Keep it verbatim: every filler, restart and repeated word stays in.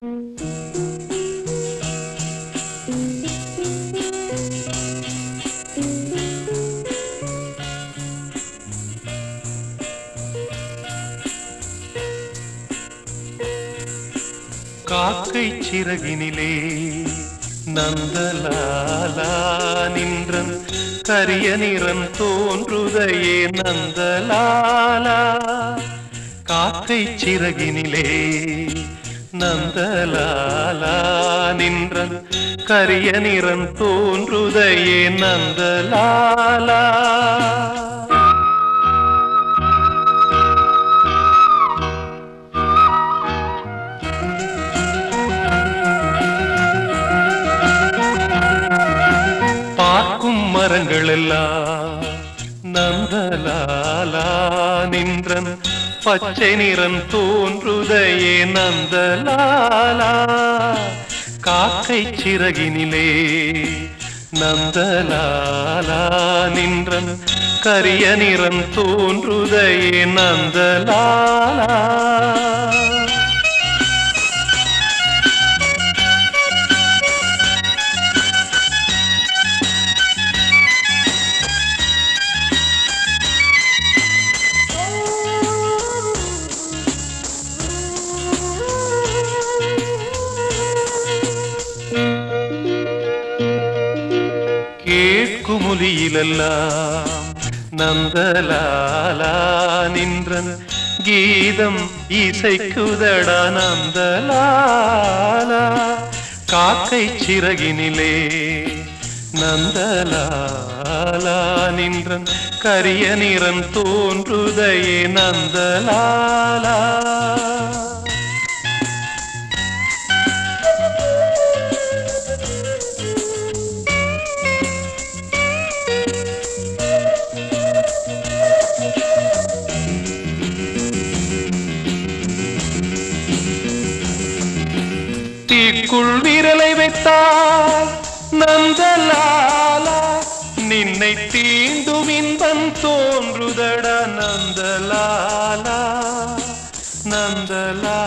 காக்கை சிறகினிலே நந்தலாலா நின்றன் கரிய நிறம் தோன்றுதையே நந்தலாலா. காக்கை சிறகினிலே நந்தலாலா நின்றன் கரிய நிறம் தோன்றுதையே நந்தலாலா. பார்க்கும் மரங்கள் எல்லாம் நந்தலாலா நின்றன் பச்சை நிறம் தோன்றுதையே நந்தலாலா. காக்கை சிறகினிலே நந்தலாலா நின்றன் கரிய நிறம் தோன்றுதையே நந்தலாலா. கேட்குமொழியிலெல்லாம் நந்தலாலா நின்றன் கீதம் இசைக்குதடா நந்தலாலா. காக்கை சிறகினிலே நந்தலாலா நின்றன் கரிய நிறம் தோன்றுதையே நந்தலாலா. தீக்குள் விரலை வைத்தால் நந்தலாலா நின்னை தீண்டும் இன்பம் தோன்றுதடா நந்தலாலா நந்தலாலா.